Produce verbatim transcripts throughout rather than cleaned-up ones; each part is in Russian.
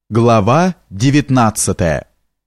Глава девятнадцатая.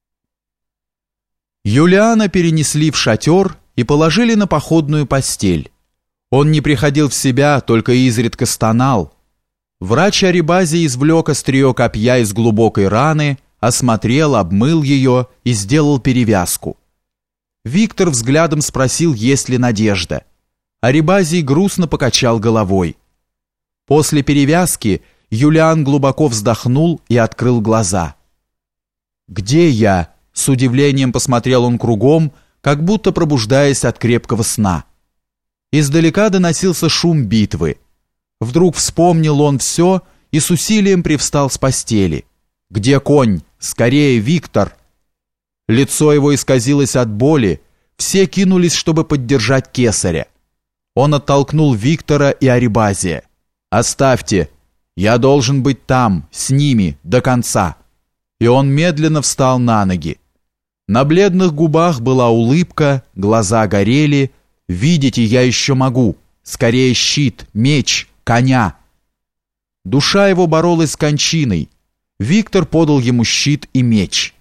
Юлиана перенесли в шатер и положили на походную постель. Он не приходил в себя, только изредка стонал. Врач Арибази извлек острие копья из глубокой раны, осмотрел, обмыл ее и сделал перевязку. Виктор взглядом спросил, есть ли надежда. Арибази грустно покачал головой. После перевязки Юлиан глубоко вздохнул и открыл глаза. «Где я?» — с удивлением посмотрел он кругом, как будто пробуждаясь от крепкого сна. Издалека доносился шум битвы. Вдруг вспомнил он все и с усилием привстал с постели. «Где конь? Скорее, Виктор!» Лицо его исказилось от боли, все кинулись, чтобы поддержать кесаря. Он оттолкнул Виктора и Арибазия. «Оставьте! Я должен быть там, с ними, до конца!» И он медленно встал на ноги. На бледных губах была улыбка, глаза горели. «Видите, я еще могу! Скорее щит, меч, коня!» Душа его боролась с кончиной. Виктор подал ему щит и меч.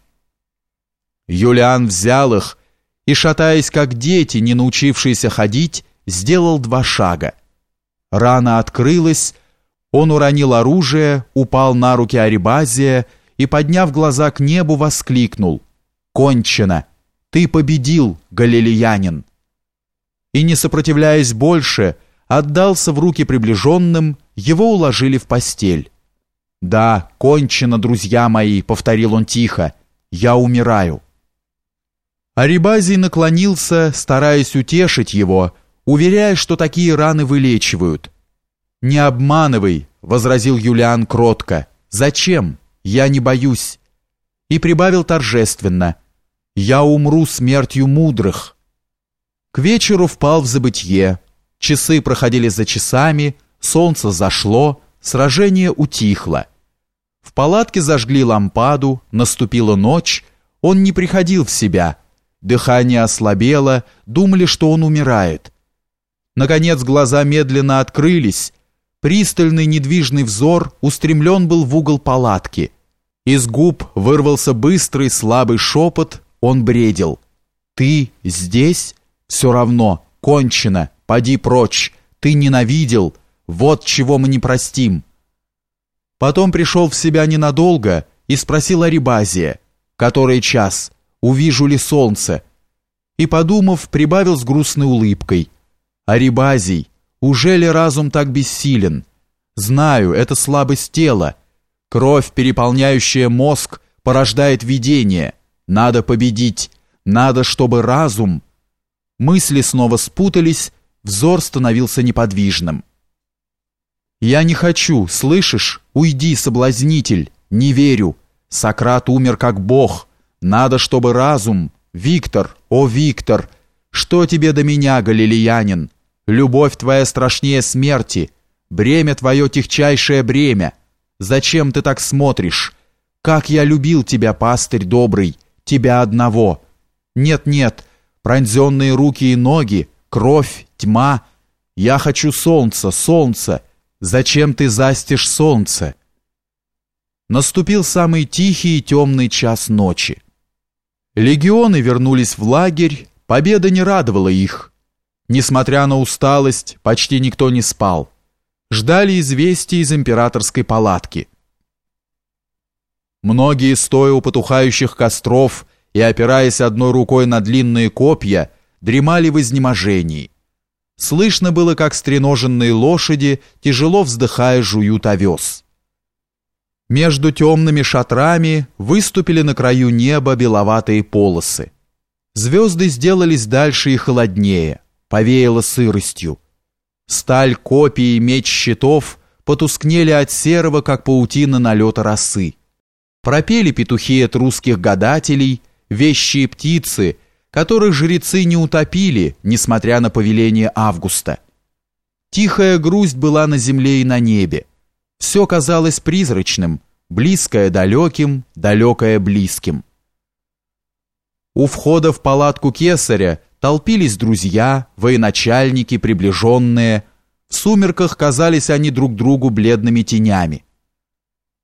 Юлиан взял их и, шатаясь как дети, не научившиеся ходить, сделал два шага. Рана открылась, он уронил оружие, упал на руки Арибазия и, подняв глаза к небу, воскликнул: «Кончено! Ты победил, галилеянин!» И, не сопротивляясь больше, отдался в руки приближенным, его уложили в постель. «Да, кончено, друзья мои», — повторил он тихо, — «я умираю». Арибазий наклонился, стараясь утешить его, уверяя, что такие раны вылечивают. «Не обманывай», — возразил Юлиан кротко. «Зачем? Я не боюсь». И прибавил торжественно: «Я умру смертью мудрых». К вечеру впал в забытье. Часы проходили за часами, солнце зашло, сражение утихло. В палатке зажгли лампаду, наступила ночь, он не приходил в себя. Дыхание ослабело, думали, что он умирает. Наконец глаза медленно открылись. Пристальный недвижный взор устремлен был в угол палатки. Из губ вырвался быстрый слабый шепот, он бредил: «Ты здесь? Все равно, кончено, поди прочь, ты ненавидел, вот чего мы не простим». Потом пришел в себя ненадолго и спросил Арибазия: «Который час? Увижу ли солнце?» И, подумав, прибавил с грустной улыбкой: «Арибазий, уже ли разум так бессилен? Знаю, это слабость тела. Кровь, переполняющая мозг, порождает видение. Надо победить, надо, чтобы разум...» Мысли снова спутались, взор становился неподвижным. «Я не хочу, слышишь? Уйди, соблазнитель, не верю. Сократ умер как бог. Надо, чтобы разум... Виктор, о, Виктор, что тебе до меня, галилеянин? Любовь твоя страшнее смерти, бремя твое тягчайшее бремя. Зачем ты так смотришь? Как я любил тебя, пастырь добрый, тебя одного. Нет-нет, пронзенные руки и ноги, кровь, тьма. Я хочу солнца, солнце. Зачем ты застишь солнце?» Наступил самый тихий и темный час ночи. Легионы вернулись в лагерь, победа не радовала их. Несмотря на усталость, почти никто не спал. Ждали известий из императорской палатки. Многие, стоя у потухающих костров и опираясь одной рукой на длинные копья, дремали в изнеможении. Слышно было, как стреноженные лошади, тяжело вздыхая, жуют овес. Между темными шатрами выступили на краю неба беловатые полосы. Звезды сделались дальше и холоднее, повеяло сыростью. Сталь копий и меч щитов потускнели от серого, как паутина налета росы. Пропели петухи от русских гадателей, вещие птицы, которых жрецы не утопили, несмотря на повеление Августа. Тихая грусть была на земле и на небе. Все казалось призрачным, близкое далеким, далекое близким. У входа в палатку кесаря толпились друзья, военачальники, приближенные. В сумерках казались они друг другу бледными тенями. В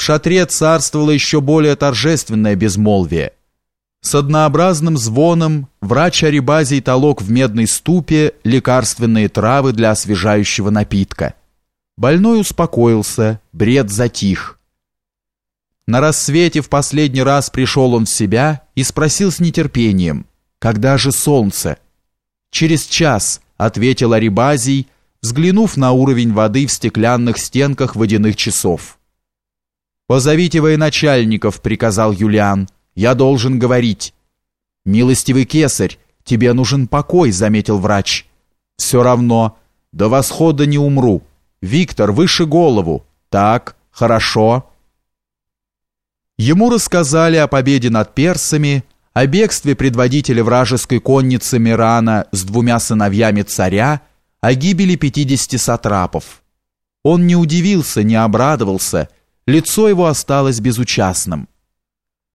шатре царствовало еще более торжественное безмолвие. С однообразным звоном врач Арибазий толок в медной ступе лекарственные травы для освежающего напитка. Больной успокоился, бред затих. На рассвете в последний раз пришел он в себя и спросил с нетерпением: «Когда же солнце?» «Через час», — ответил Арибазий, взглянув на уровень воды в стеклянных стенках водяных часов. «Позовите военачальников», — приказал Юлиан. «Я должен говорить». «Милостивый кесарь, тебе нужен покой», — заметил врач. «Все равно. До восхода не умру. Виктор, выше голову. Так, хорошо». Ему рассказали о победе над персами, о бегстве предводителя вражеской конницы Мирана с двумя сыновьями царя, о гибели пятидесяти сатрапов. Он не удивился, не обрадовался, лицо его осталось безучастным.